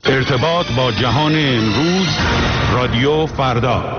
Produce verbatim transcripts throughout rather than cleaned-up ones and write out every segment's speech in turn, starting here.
ارتباط با جهان امروز، رادیو فردا.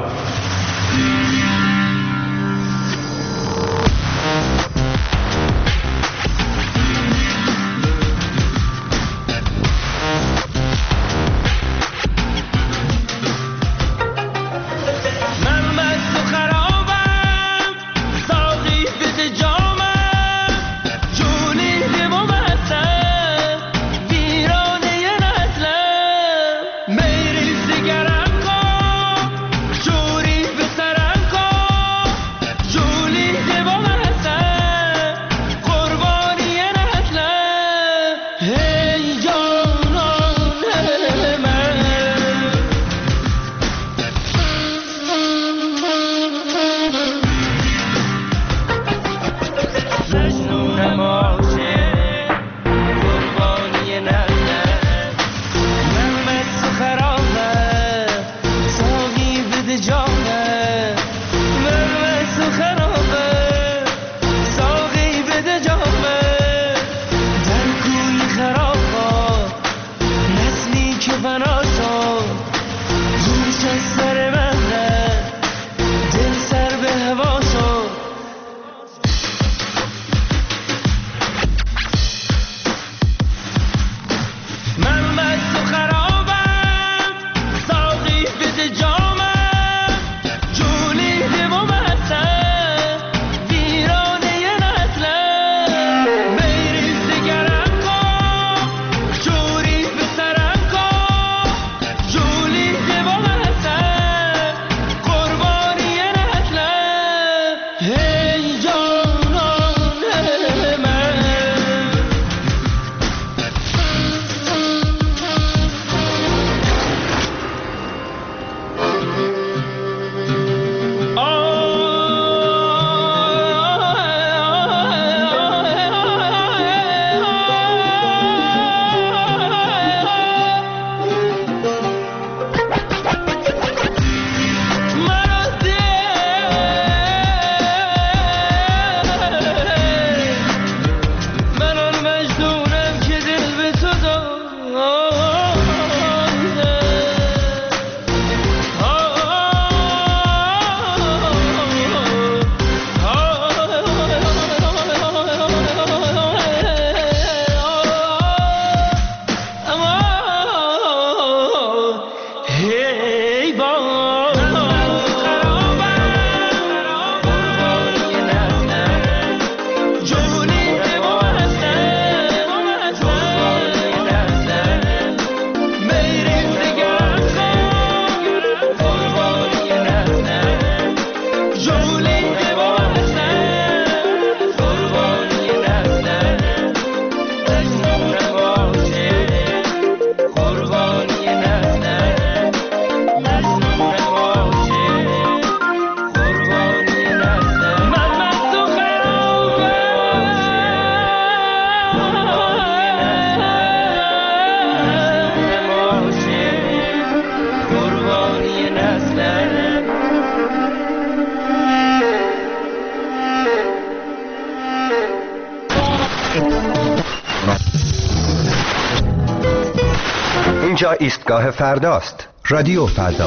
اینجا ایستگاه فرداست. رادیو فردا.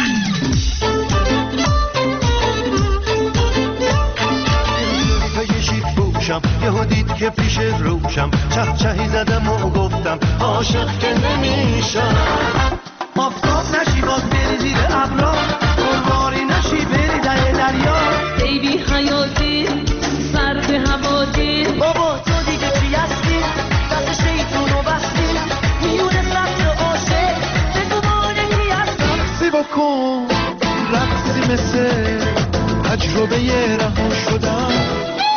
یهو دید که پیش روشم چه چهی زدم و گفتم عاشق که نمیشم. آفتاب نشی باز بری زیر ابرا، قربانی نشی بری در دریا. ای بی حیاتی سر به هواتی، بابا تو دیگه چی هستی؟ دست شیطونو بستی میونه سخت عاشق بگو ما یکی هستم. سی بکن رقصی مثل تجربه رها شدم.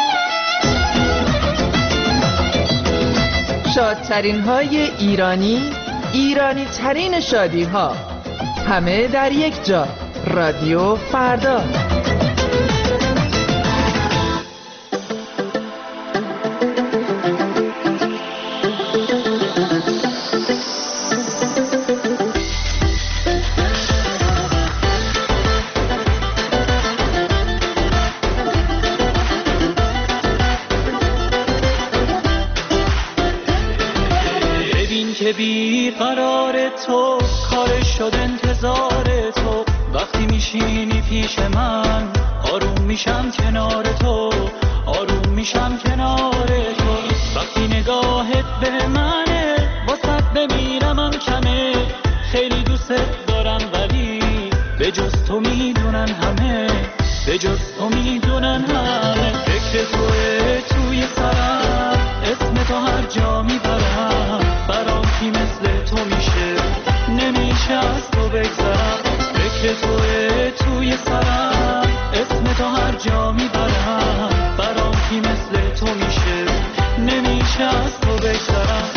شادترین های ایرانی، ایرانی ترین شادی ها، همه در یک جا. رادیو فردا. بی قرار تو، کار شد انتظار تو. وقتی میشینی پیش من آروم میشم کنار تو، آروم میشم کنار تو. وقتی نگاهت به منه واسه بمیرمم کمه. خیلی دوست دارم ولی به جز تو میدونن همه، به جز تو میدونن همه. فکر توه توی سرم، اسم تو هر جا میبرم. برام کی مثل تو میشه، نمیشه از تو بگذرم. فکر توه توی سرم، اسم تو هر جا میبرم. برام کی مثل تو میشه، نمیشه از تو بگذرم.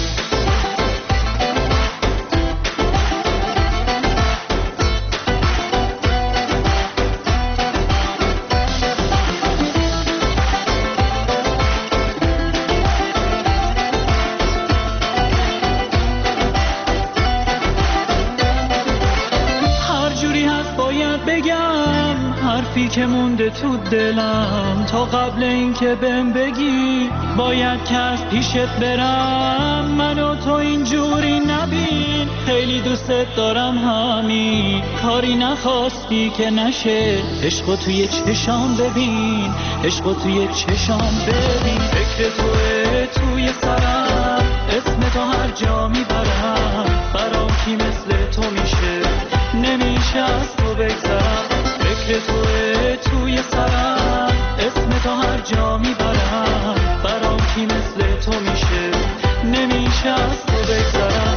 که مونده تو دلم تا قبل این که بهم بگی باید که از پیشت برم. منو تو اینجوری نبین، خیلی دوست دارم همین. کاری نخواستی که نشه، عشقو توی چشام ببین، عشقو توی چشام ببین. فکر توه توی سرم، اسم تو هر جا میبرم. برام کی مثل تو میشه، نمیشه از تو بگذرم. فکر توه توی سرم، اسم تو هر جا میبرم. برام کی مثل تو میشه، نمیشه از تو بگذرم.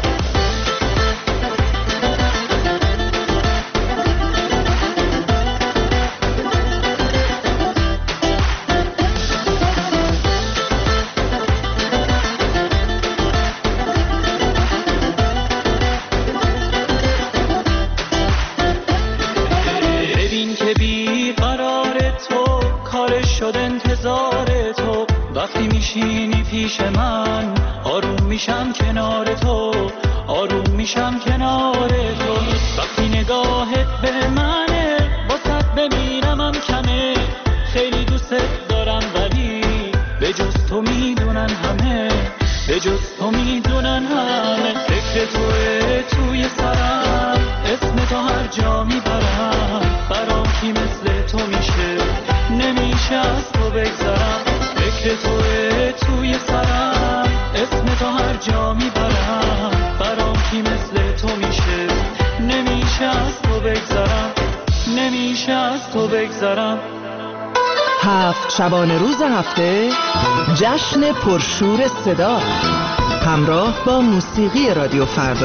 وقتی میشینی پیش من آروم میشم کنار تو، آروم میشم کنار تو. وقتی نگاهت به منه واسه بمیرمم کمه. خیلی دوست دارم ولی به جز تو میدونن همه، به جز تو میدونن همه. فکر توه توی سرم، اسم تو هر جا میبرم. برام کی مثل تو میشه، نمیشه از تو بگذرم. فکر توه توی سرم، اسم تو هر جا میبرم. برام کی مثل تو میشه، نمیشه از تو بگذرم، نمیشه از تو بگذرم. هفت شبانه روز هفته جشن پرشور صدا همراه با موسیقی رادیو فردا.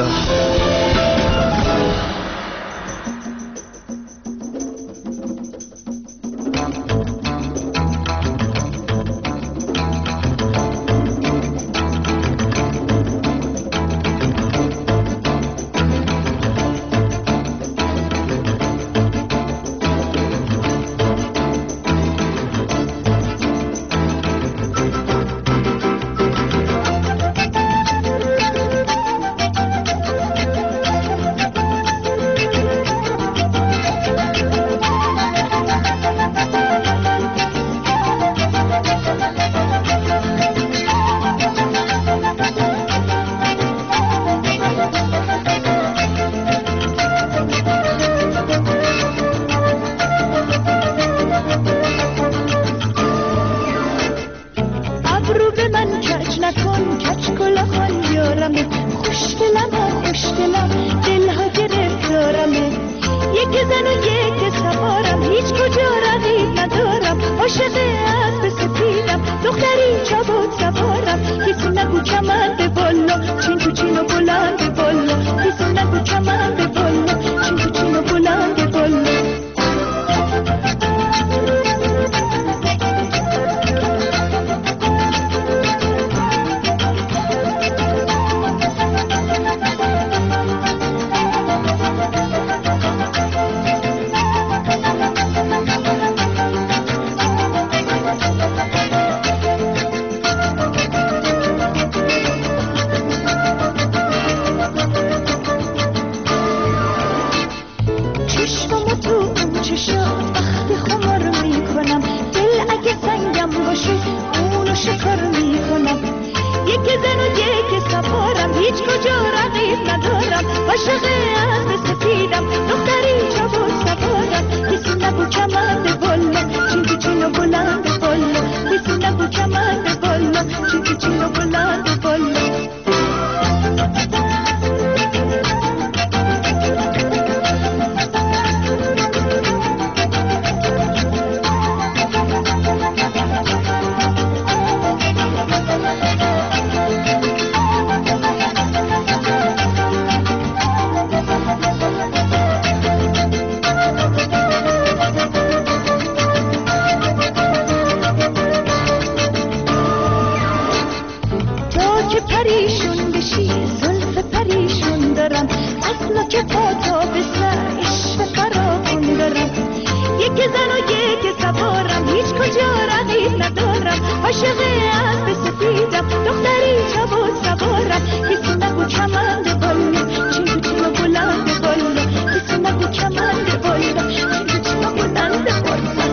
عاشق اسب سفیدم دختری جوان سوارم کسی نگو کمند بالا چین تو چین بلند بالا کسی نگو کمند بالا چین تو چین بلند بالا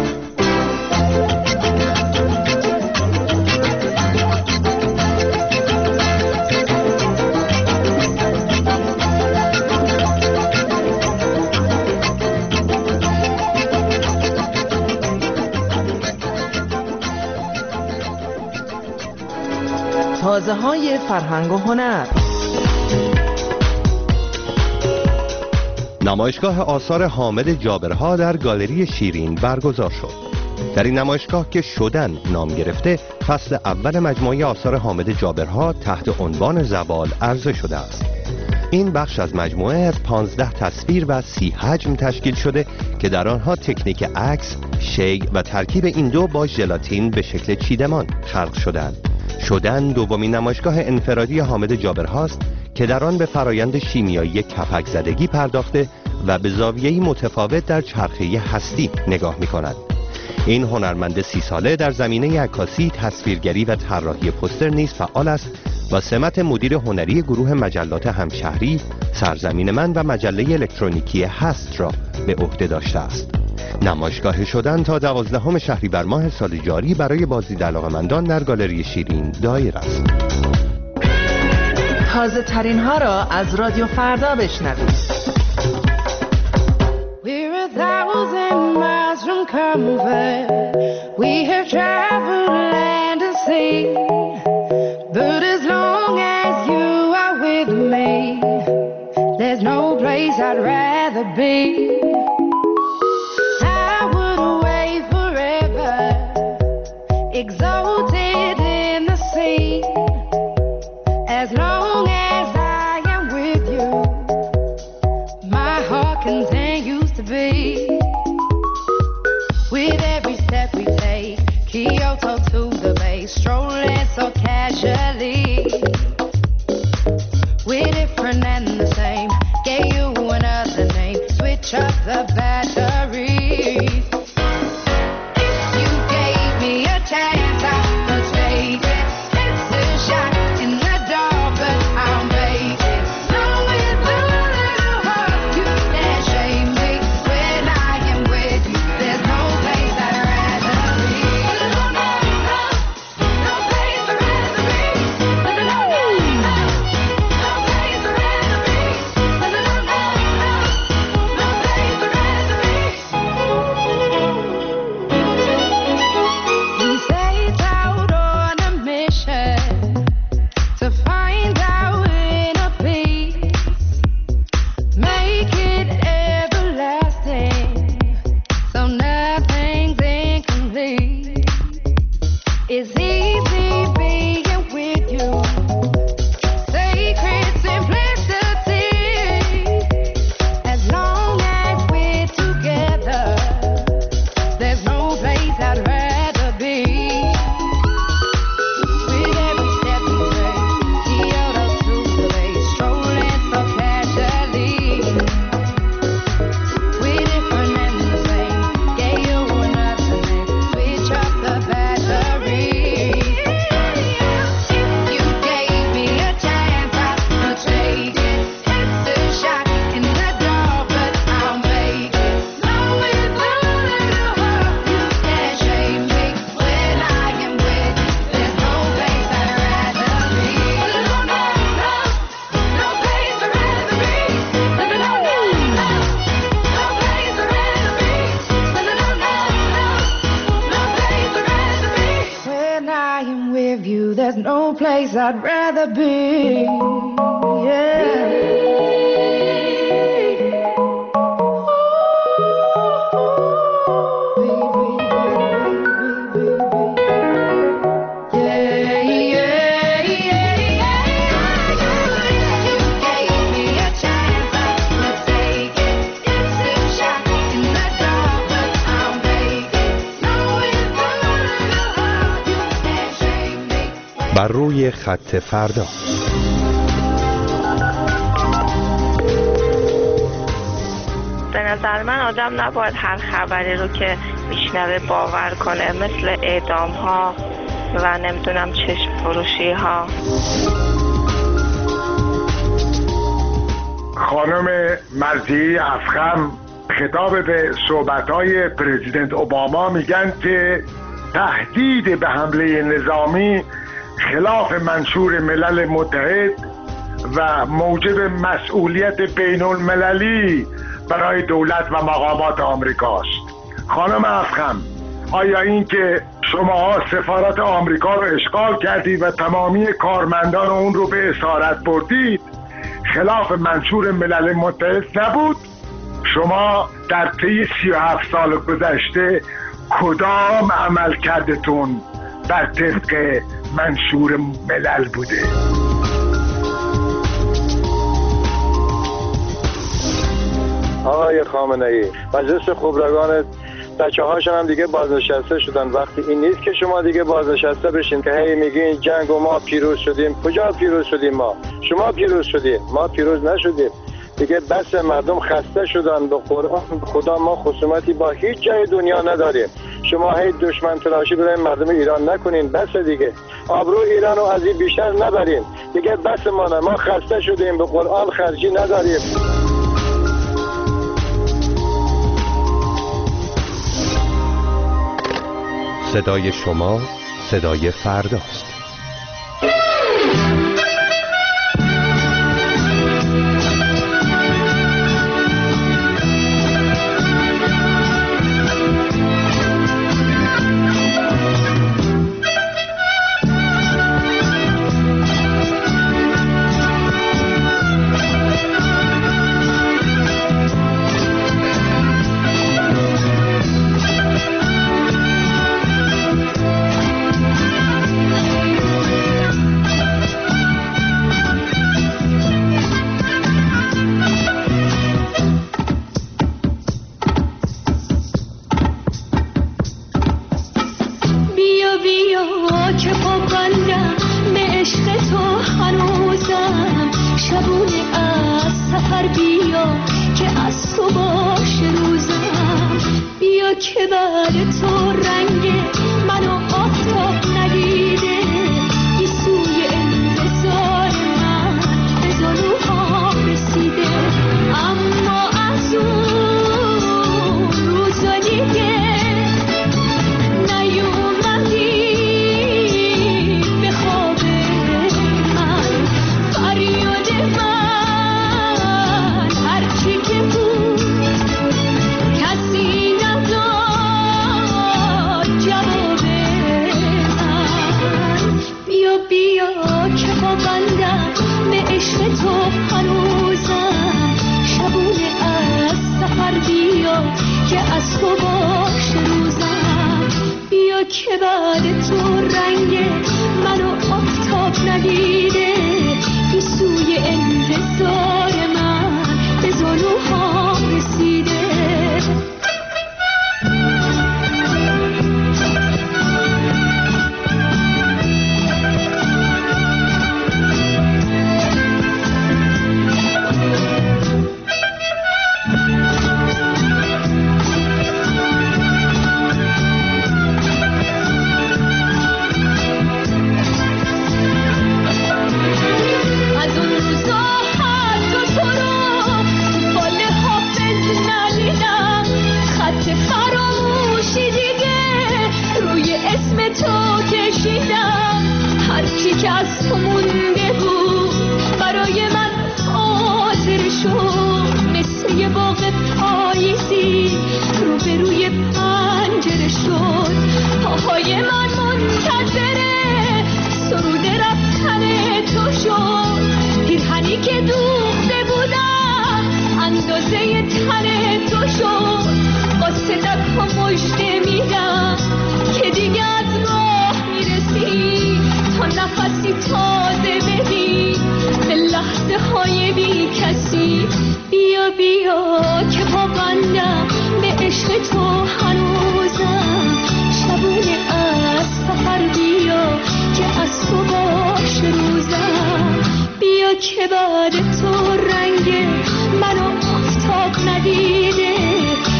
تازه های فرهنگ و هنر. نمایشگاه آثار حامد جابرها در گالری شیرین برگزار شد. در این نمایشگاه که شدن نام گرفته، فصل اول مجموعه آثار حامد جابرها تحت عنوان زوال عرضه شده است. این بخش از مجموعه از پانزده تصویر و سی حجم تشکیل شده که در آنها تکنیک عکس، شی و ترکیب این دو با ژلاتین به شکل چیدمان خلق شدند. شدن دومین نمایشگاه انفرادی حامد جابرهاست که در آن به فرایند شیمیایی کپک زدگی پرداخته و به زاویه‌ای متفاوت در چرخه هستی نگاه می‌کند. این هنرمند سی ساله در زمینه عکاسی، تصویرگری و طراحی پوستر نیز فعال است و سمت مدیر هنری گروه مجلات همشهری، سرزمین من و مجله الکترونیکی هست را به عهده داشته است. نمایشگاه شدن تا دوازدهم شهریور ماه سال جاری برای بازدید علاقه‌مندان در گالری شیرین دایر است. تازه ترین ها را از رادیو فردا بشنوید. We're a thousand miles from comfort. We have traveled land and sea. But as long as you are with me, there's no place I'd rather be. I would wait forever, exalted in the sea. As long as I am with you, my heart continues to beat. With every step we take, Kyoto to the bay, strolling so casually. We're different and the same, gave you another name, switch up the batteries. You gave me a chance, I will take it. It's a shot in the dark, but I'll make it. Know with a little heart, you can't shame me. When I am with you, there's no place I'd rather be. No, no, no, no place I'd rather be. No, no, no, no, no place I'd rather be. No, no, no, no, no place I'd rather be. We set out on a mission to find our inner peace, make it everlasting, so nothing's incomplete. It's easy being with you, sacred simplicity. As long as we're together, there's no place I'd rather be. With every step we take, Kyoto to the bay, strolling so casually. We're different and the same, gave you another name, switch up the batteries. You gave me a chance, I will take it. It's a shot in the dark, but I'll make it. Know with a little heart, you can't shame me. When I am with you, there's no place I'd rather be. No, no, no, no place I'd rather be. No, no, no, no, no place I'd rather be. No, no, no, no, no place I'd rather be. When I am with you, there's no place I'd rather be. Yeah. بر روی خط فردا. به نظر من آدم نباید هر خبری رو که میشنوه باور کنه، مثل اعدام ها، و نمیدونم چشم فروشی ها. خانم مرضی افخم خطاب به صحبت‌های پرزیدنت اوباما میگن که تهدید به حمله نظامی خلاف منشور ملل متحد و موجب مسئولیت بین المللی برای دولت و مقامات آمریکاست. خانم افخم، آیا این که شما سفارت آمریکا رو اشغال کردید و تمامی کارمندان اون رو به اسارت بردید خلاف منشور ملل متحد نبود؟ شما در طی سی و هفت سال گذشته کدام عمل کردتون بر طبق منشور ملل بوده؟ آقای خامنه ای، مجلس خبرگان بچه هاشون هم دیگه بازنشسته شدن. وقتی این نیست که شما دیگه بازنشسته بشین که هی میگین جنگ و ما پیروز شدیم. کجا پیروز شدیم؟ ما شما پیروز شدیم، ما پیروز نشدیم. دیگه بس مردم خسته شدن. به قرآن خدا ما خصومتی با هیچ جای دنیا نداریم. شما هی دشمن تراشی برای مردم ایران نکنین. بس دیگه، آبرو ایران رو از این بیشتر نبرین دیگه. بس ما نه، ما خسته شدیم. به قرآن خرجی نداریم. صدای شما صدای فرداست.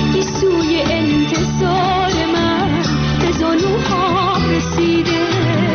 سوی انتظار من به زانوها رسیده.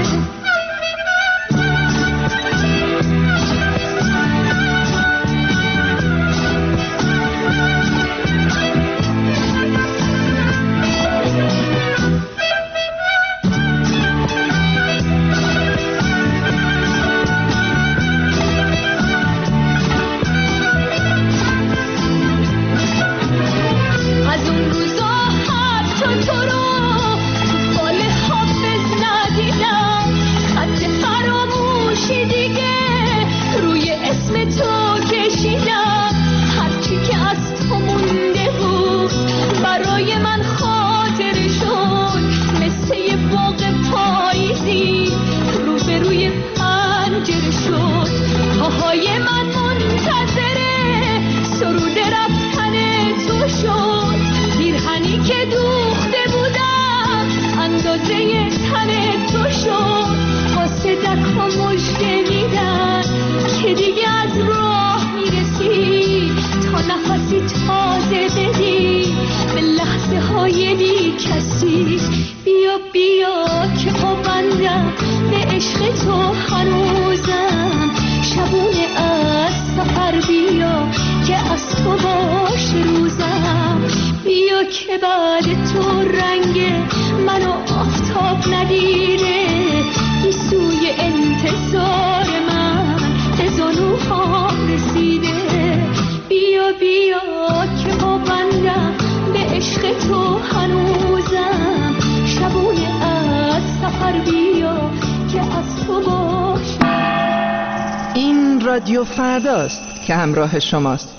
که بعد تو رنگ منو آفتاب ندیره، این سوی انتظار من به زانوهام رسیده. بیا بیا که پابندم به عشق تو هنوزم، شبونه از سفر بیا که از تو باشم. این رادیو فرداست که همراه شماست.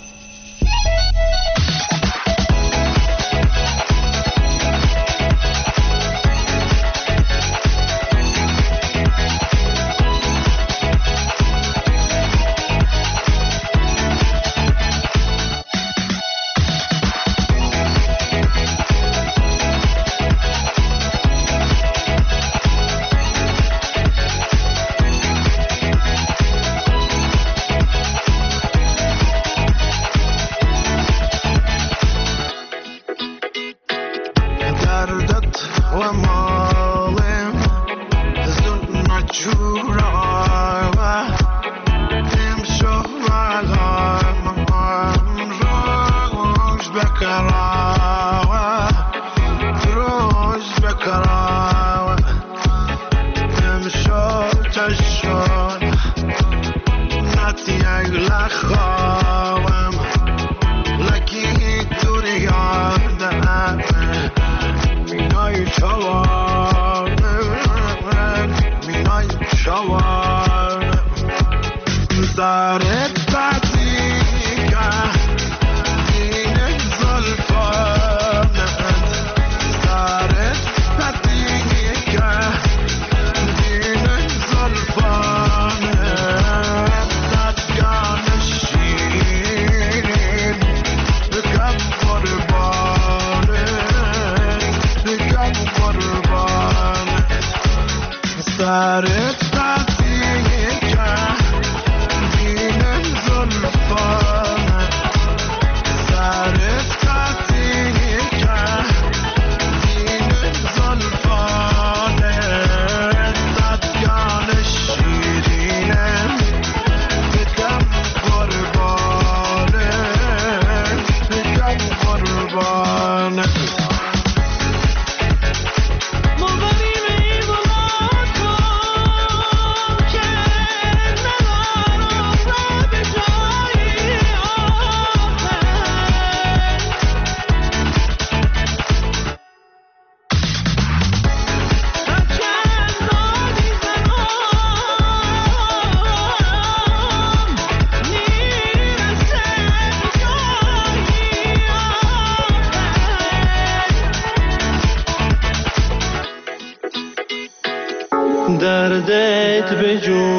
دردت به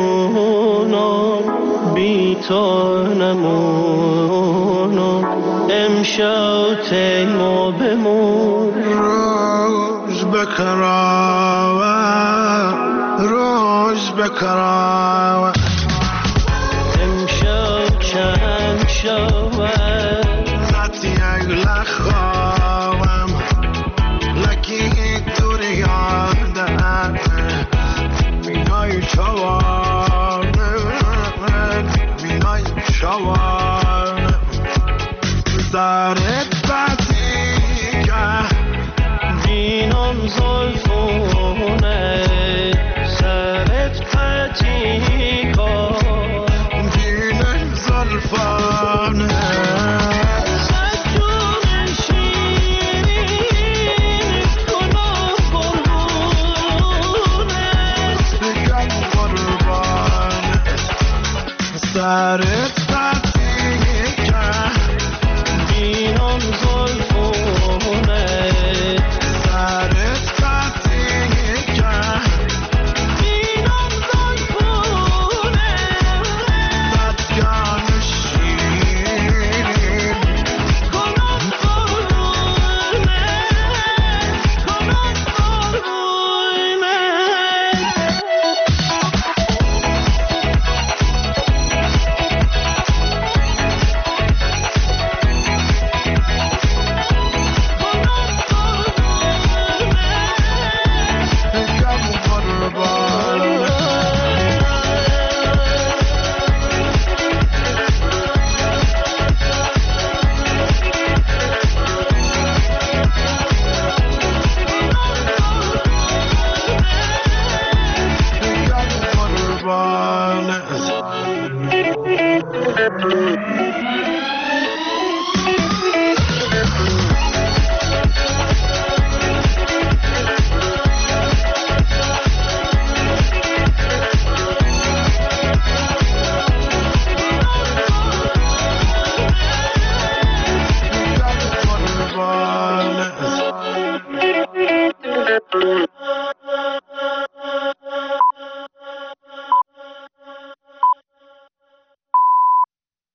جونم بی تو نمونم، امشب تیما بمون روز بکراوه روز بکراوه امشب چند شوه نتی اگل خوام لکی دوری یادم مینای شوانه مینای شوانه دارت بدی که دینم زلفونه سرت قطی کن دینم زلفانه سرت قطعی که دینم زلفونه سرت قطعی که دینم زلفونه بدگان شیرین کنم قرونه کنم قرونه Thank you.